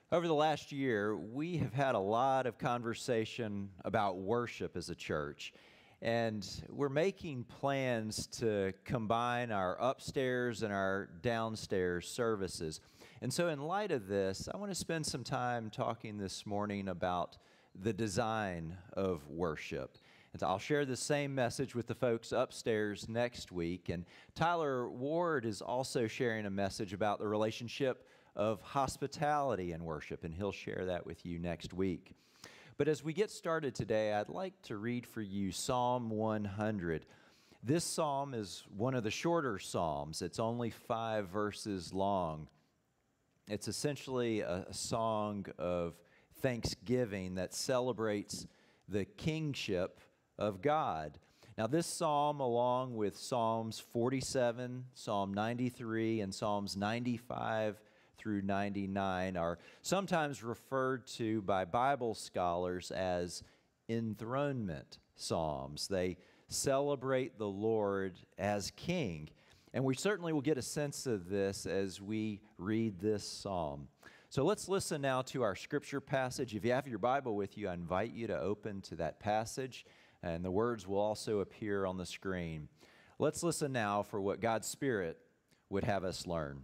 Over the last year, we have had a lot of conversation about worship as a church, and we're making plans to combine our upstairs and our downstairs services. And so, in light of this, I want to spend some time talking this morning about the design of worship. And so I'll share the same message with the folks upstairs next week. And Tyler Ward is also sharing a message about the relationship of hospitality and worship, and he'll share that with you next week. But as we get started today, I'd like to read for you Psalm 100. This psalm is one of the shorter psalms. It's only 5 verses long. It's essentially a song of thanksgiving that celebrates the kingship of God. Now, this psalm, along with Psalms 47, Psalm 93, and Psalms 95 through 99 are sometimes referred to by Bible scholars as enthronement psalms. They celebrate the Lord as King. And we certainly will get a sense of this as we read this psalm. So let's listen now to our scripture passage. If you have your Bible with you, I invite you to open to that passage, and the words will also appear on the screen. Let's listen now for what God's Spirit would have us learn.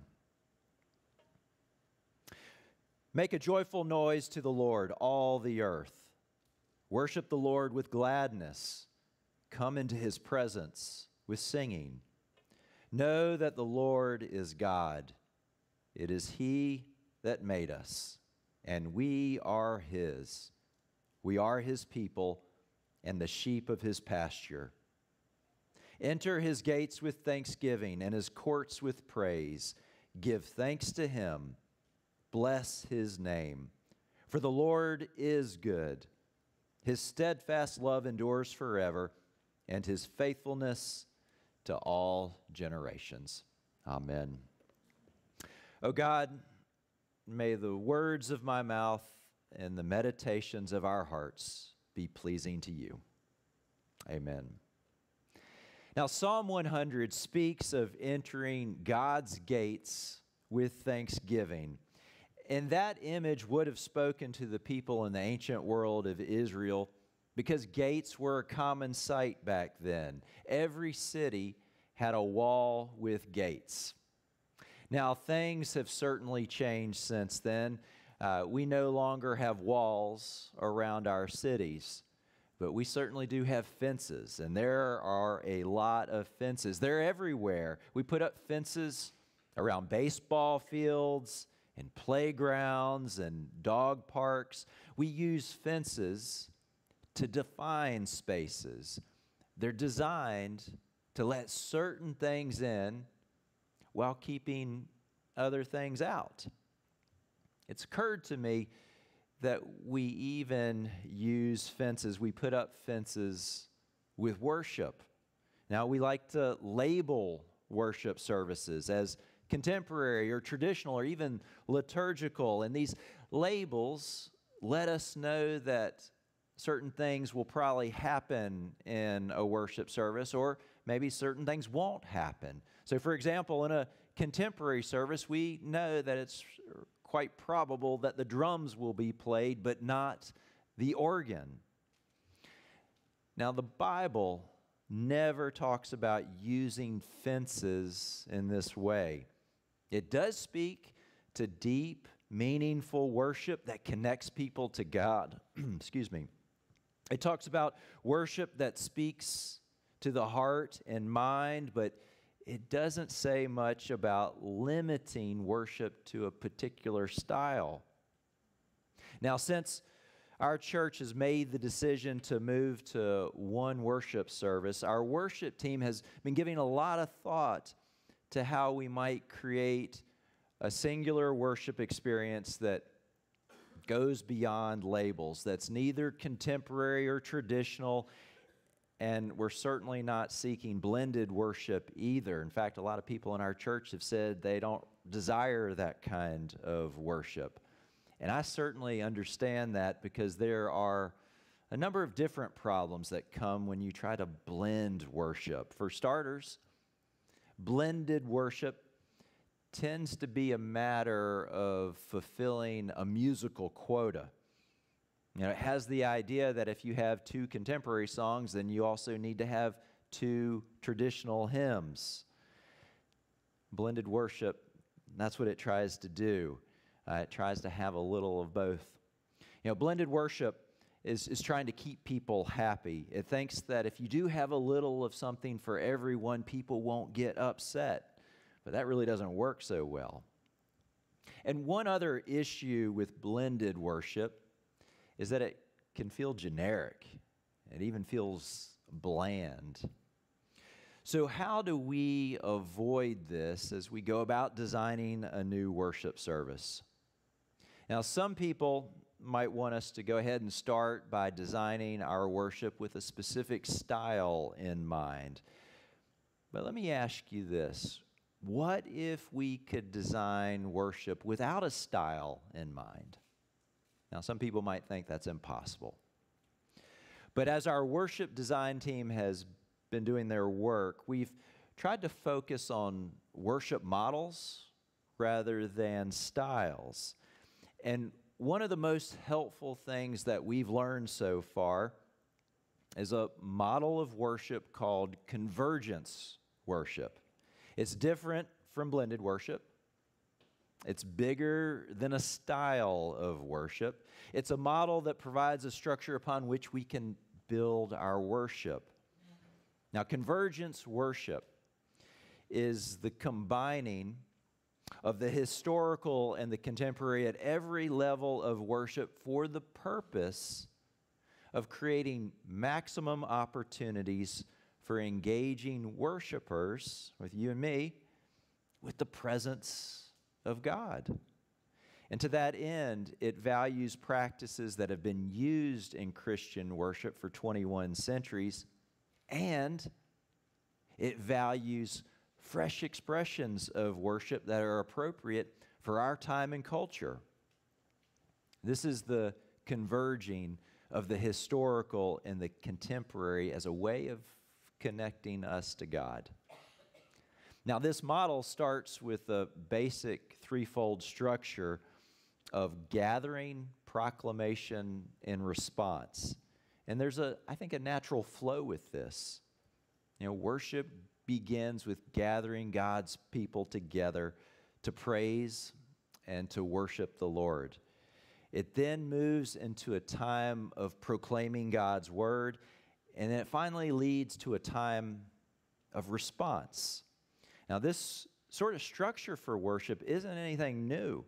Make a joyful noise to the Lord, all the earth. Worship the Lord with gladness. Come into his presence with singing. Know that the Lord is God. It is he that made us, and we are his. We are his people and the sheep of his pasture. Enter his gates with thanksgiving and his courts with praise. Give thanks to him. Bless his name. For the Lord is good. His steadfast love endures forever, and his faithfulness to all generations. Amen. O God, may the words of my mouth and the meditations of our hearts be pleasing to you. Amen. Now, Psalm 100 speaks of entering God's gates with thanksgiving. And that image would have spoken to the people in the ancient world of Israel because gates were a common sight back then. Every city had a wall with gates. Now, things have certainly changed since then. We no longer have walls around our cities, but we certainly do have fences, and there are a lot of fences. They're everywhere. We put up fences around baseball fields and playgrounds and dog parks. We use fences to define spaces. They're designed to let certain things in while keeping other things out. It's occurred to me that we even use fences. We put up fences with worship. Now, we like to label worship services as contemporary or traditional or even liturgical. And these labels let us know that certain things will probably happen in a worship service, or maybe certain things won't happen. So, for example, in a contemporary service, we know that it's quite probable that the drums will be played, but not the organ. Now, the Bible never talks about using fences in this way. It does speak to deep, meaningful worship that connects people to God. Excuse me. It talks about worship that speaks to the heart and mind, but it doesn't say much about limiting worship to a particular style. Now, since our church has made the decision to move to one worship service, our worship team has been giving a lot of thought to how we might create a singular worship experience that goes beyond labels, that's neither contemporary or traditional, and we're certainly not seeking blended worship either. In fact, a lot of people in our church have said they don't desire that kind of worship. And I certainly understand that because there are a number of different problems that come when you try to blend worship. For starters, blended worship tends to be a matter of fulfilling a musical quota. You know, it has the idea that if you have 2 contemporary songs, then you also need to have 2 traditional hymns. Blended worship, that's what it tries to do. It tries to have a little of both. You know, blended worship is trying to keep people happy. It thinks that if you do have a little of something for everyone, people won't get upset. But that really doesn't work so well. And one other issue with blended worship is that it can feel generic. It even feels bland. So how do we avoid this as we go about designing a new worship service? Now, some people might want us to go ahead and start by designing our worship with a specific style in mind. But let me ask you this. What if we could design worship without a style in mind? Now, some people might think that's impossible. But as our worship design team has been doing their work, we've tried to focus on worship models rather than styles. And one of the most helpful things that we've learned so far is a model of worship called convergence worship. It's different from blended worship. It's bigger than a style of worship. It's a model that provides a structure upon which we can build our worship. Now, convergence worship is the combining of the historical and the contemporary at every level of worship for the purpose of creating maximum opportunities for engaging worshipers, with you and me, with the presence of God. And to that end, it values practices that have been used in Christian worship for 21 centuries, and it values fresh expressions of worship that are appropriate for our time and culture. This is the converging of the historical and the contemporary as a way of connecting us to God. Now, this model starts with a basic threefold structure of gathering, proclamation, and response. And there's I think, a natural flow with this. You know, worship begins with gathering God's people together to praise and to worship the Lord. It then moves into a time of proclaiming God's word, and then it finally leads to a time of response. Now, this sort of structure for worship isn't anything new.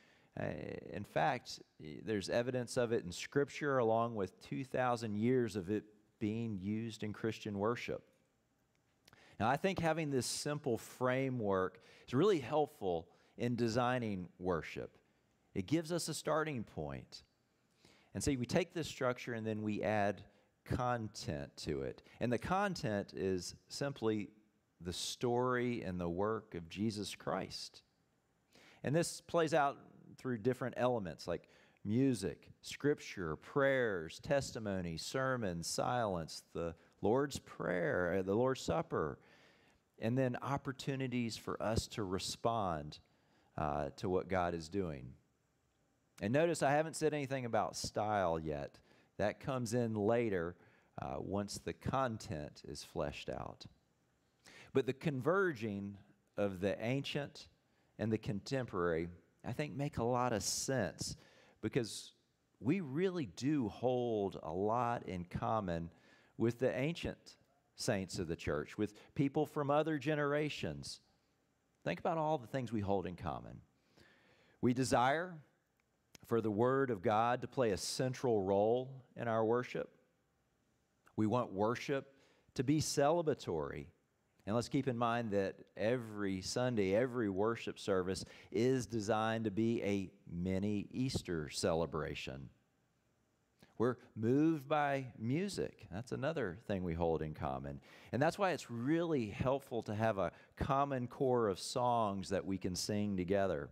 In fact, there's evidence of it in Scripture, along with 2,000 years of it being used in Christian worship. Now, I think having this simple framework is really helpful in designing worship. It gives us a starting point. And so we take this structure and then we add content to it. And the content is simply the story and the work of Jesus Christ. And this plays out through different elements like music, scripture, prayers, testimony, sermons, silence, the Lord's Prayer, the Lord's Supper, and then opportunities for us to respond to what God is doing. And notice I haven't said anything about style yet. That comes in later once the content is fleshed out. But the converging of the ancient and the contemporary, I think, make a lot of sense because we really do hold a lot in common with the ancient saints of the church, with people from other generations. Think about all the things we hold in common. We desire for the Word of God to play a central role in our worship. We want worship to be celebratory. And let's keep in mind that every Sunday, every worship service is designed to be a mini Easter celebration. We're moved by music. That's another thing we hold in common. And that's why it's really helpful to have a common core of songs that we can sing together.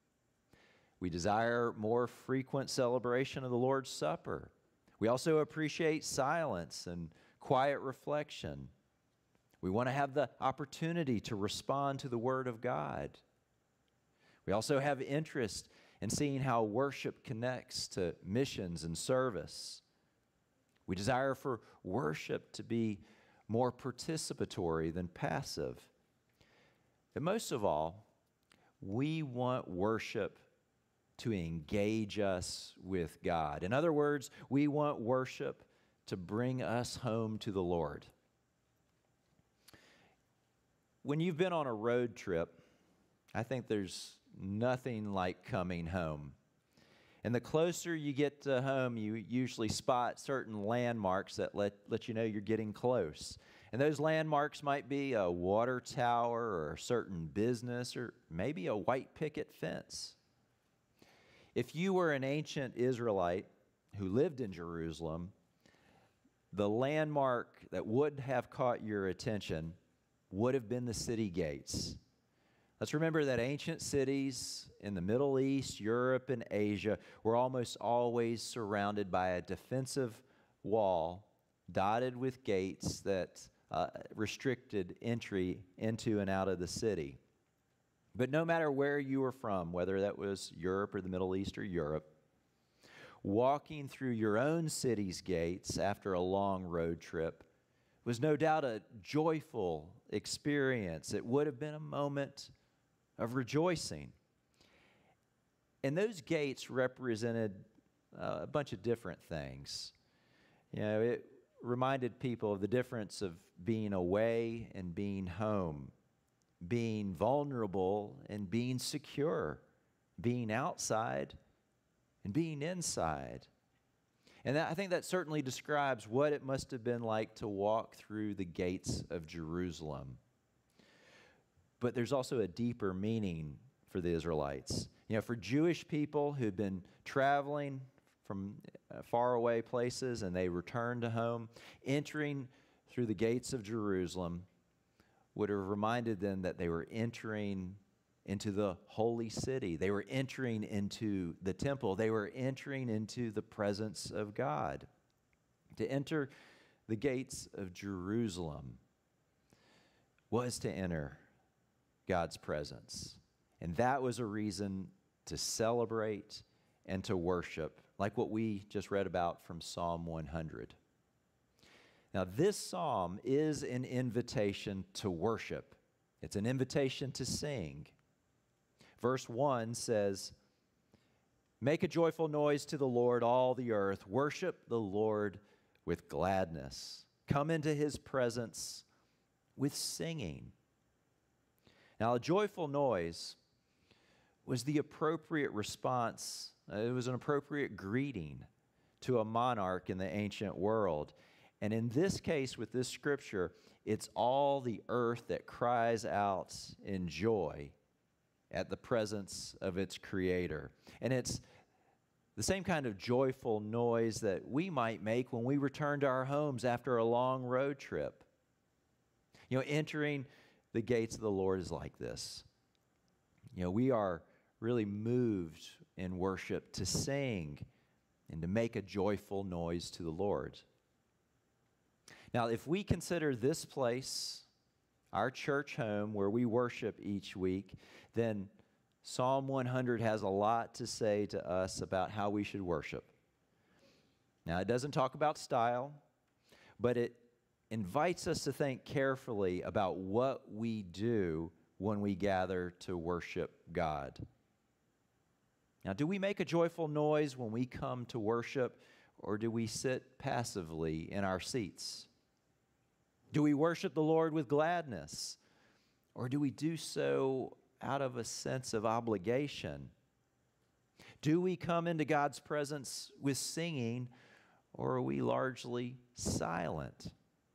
We desire more frequent celebration of the Lord's Supper. We also appreciate silence and quiet reflection. We want to have the opportunity to respond to the Word of God. We also have interest in seeing how worship connects to missions and service. We desire for worship to be more participatory than passive. But most of all, we want worship to engage us with God. In other words, we want worship to bring us home to the Lord. When you've been on a road trip, I think there's nothing like coming home. And the closer you get to home, you usually spot certain landmarks that let you know you're getting close. And those landmarks might be a water tower or a certain business or maybe a white picket fence. If you were an ancient Israelite who lived in Jerusalem, the landmark that would have caught your attention would have been the city gates. Let's remember that ancient cities in the Middle East, Europe, and Asia were almost always surrounded by a defensive wall dotted with gates that restricted entry into and out of the city. But no matter where you were from, whether that was Europe or the Middle East or Europe, walking through your own city's gates after a long road trip was no doubt a joyful experience. It would have been a moment of rejoicing. And those gates represented a bunch of different things. You know, it reminded people of the difference of being away and being home, being vulnerable and being secure, being outside and being inside. And I think that certainly describes what it must have been like to walk through the gates of Jerusalem. But there's also a deeper meaning for the Israelites. You know, for Jewish people who'd been traveling from faraway places and they returned to home, entering through the gates of Jerusalem would have reminded them that they were entering into the holy city. They were entering into the temple. They were entering into the presence of God. To enter the gates of Jerusalem was to enter God's presence. And that was a reason to celebrate and to worship, like what we just read about from Psalm 100. Now, this psalm is an invitation to worship. It's an invitation to sing. Verse 1 says, "Make a joyful noise to the Lord, all the earth. Worship the Lord with gladness. Come into his presence with singing." Now, a joyful noise was the appropriate response. It was an appropriate greeting to a monarch in the ancient world. And in this case, with this scripture, it's all the earth that cries out in joy at the presence of its creator. And it's the same kind of joyful noise that we might make when we return to our homes after a long road trip. You know, entering the gates of the Lord is like this. You know, we are really moved in worship to sing and to make a joyful noise to the Lord. Now, if we consider this place our church home where we worship each week, then Psalm 100 has a lot to say to us about how we should worship. Now, it doesn't talk about style, but it invites us to think carefully about what we do when we gather to worship God. Now, do we make a joyful noise when we come to worship, or do we sit passively in our seats? Do we worship the Lord with gladness, or do we do so out of a sense of obligation? Do we come into God's presence with singing, or are we largely silent?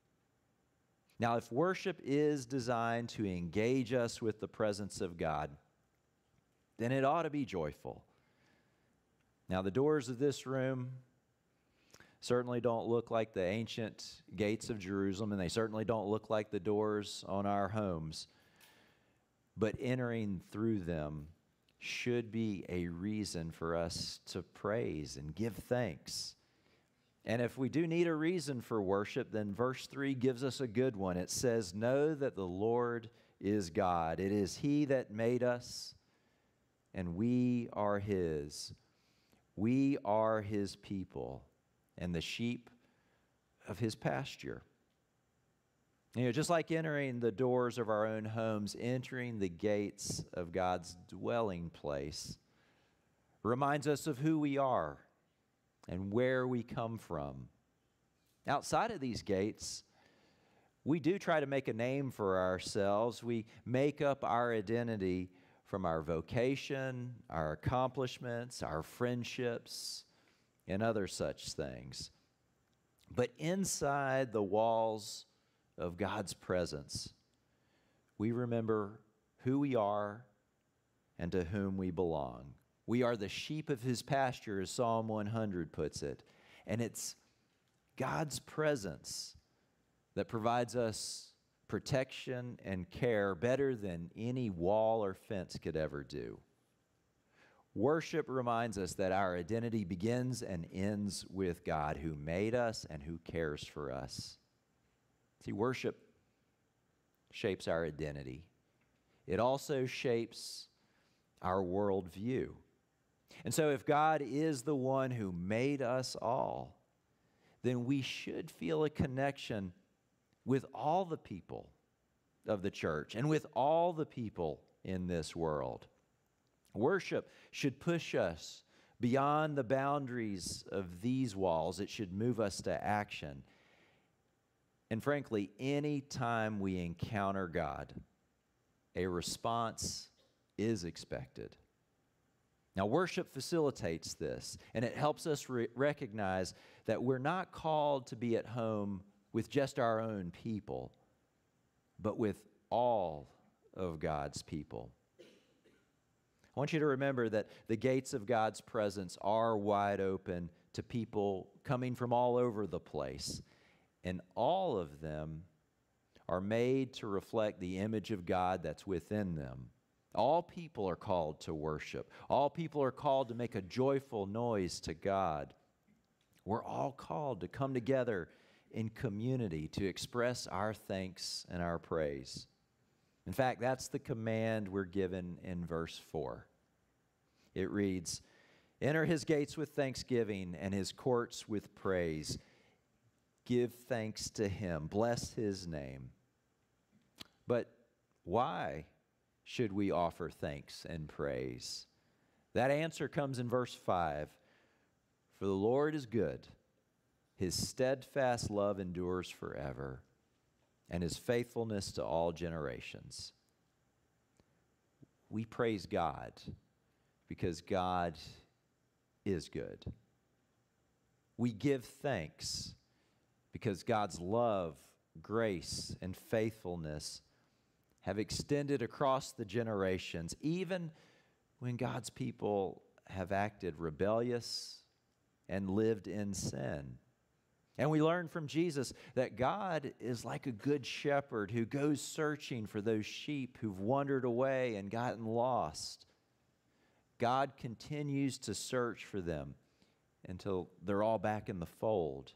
Now, if worship is designed to engage us with the presence of God, then it ought to be joyful. Now, the doors of this room certainly don't look like the ancient gates of Jerusalem, and they certainly don't look like the doors on our homes. But entering through them should be a reason for us to praise and give thanks. And if we do need a reason for worship, then verse 3 gives us a good one. It says, "Know that the Lord is God. It is he that made us, and we are His. We are His people and the sheep of His pasture. You know, just like entering the doors of our own homes, entering the gates of God's dwelling place reminds us of who we are and where we come from. Outside of these gates, we do try to make a name for ourselves. We make up our identity from our vocation, our accomplishments, our friendships, and other such things. But inside the walls of God's presence, we remember who we are and to whom we belong. We are the sheep of His pasture, as Psalm 100 puts it. And it's God's presence that provides us protection and care better than any wall or fence could ever do. Worship reminds us that our identity begins and ends with God, who made us and who cares for us. See, worship shapes our identity. It also shapes our worldview. And so if God is the one who made us all, then we should feel a connection with all the people of the church and with all the people in this world. Worship should push us beyond the boundaries of these walls. It should move us to action. And frankly, any time we encounter God, a response is expected. Now, worship facilitates this, and it helps us recognize that we're not called to be at home with just our own people, but with all of God's people. I want you to remember that the gates of God's presence are wide open to people coming from all over the place, and all of them are made to reflect the image of God that's within them. All people are called to worship. All people are called to make a joyful noise to God. We're all called to come together in community to express our thanks and our praise. In fact, that's the command we're given in verse 4. It reads, "Enter His gates with thanksgiving and His courts with praise. Give thanks to Him. Bless His name." But why should we offer thanks and praise? That answer comes in verse 5. "For the Lord is good. His steadfast love endures forever, and His faithfulness to all generations." We praise God because God is good. We give thanks because God's love, grace, and faithfulness have extended across the generations, even when God's people have acted rebellious and lived in sin. And we learn from Jesus that God is like a good shepherd who goes searching for those sheep who've wandered away and gotten lost. God continues to search for them until they're all back in the fold.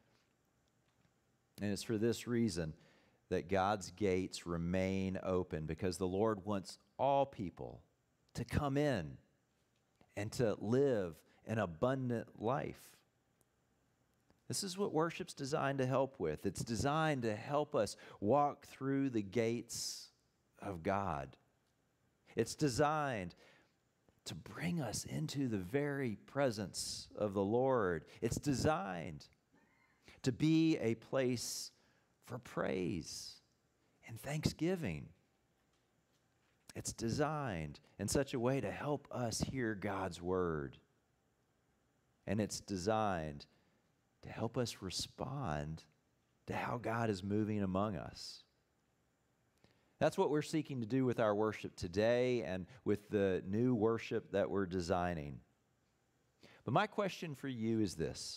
And it's for this reason that God's gates remain open, because the Lord wants all people to come in and to live an abundant life. This is what worship's designed to help with. It's designed to help us walk through the gates of God. It's designed to bring us into the very presence of the Lord. It's designed to be a place for praise and thanksgiving. It's designed in such a way to help us hear God's word. And it's designed to help us respond to how God is moving among us. That's what we're seeking to do with our worship today and with the new worship that we're designing. But my question for you is this: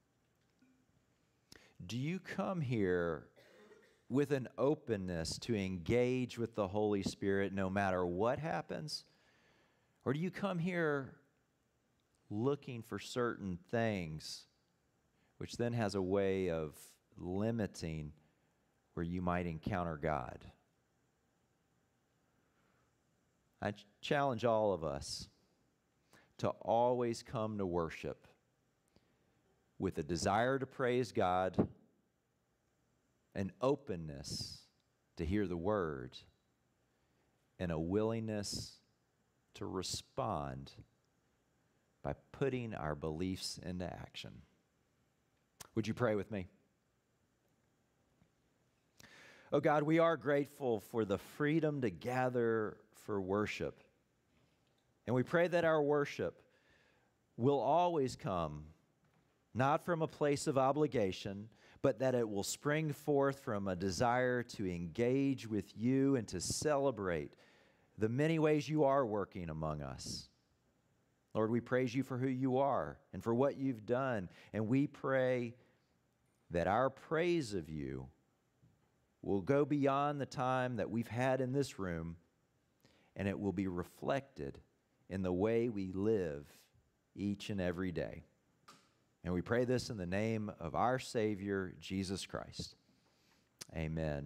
do you come here with an openness to engage with the Holy Spirit no matter what happens? Or do you come here looking for certain things, which then has a way of limiting where you might encounter God? I challenge all of us to always come to worship with a desire to praise God, an openness to hear the word, and a willingness to respond by putting our beliefs into action. Would you pray with me? Oh God, we are grateful for the freedom to gather for worship. And we pray that our worship will always come not from a place of obligation, but that it will spring forth from a desire to engage with you and to celebrate the many ways you are working among us. Lord, we praise you for who you are and for what you've done. And we pray that our praise of you will go beyond the time that we've had in this room, and it will be reflected in the way we live each and every day. And we pray this in the name of our Savior, Jesus Christ. Amen.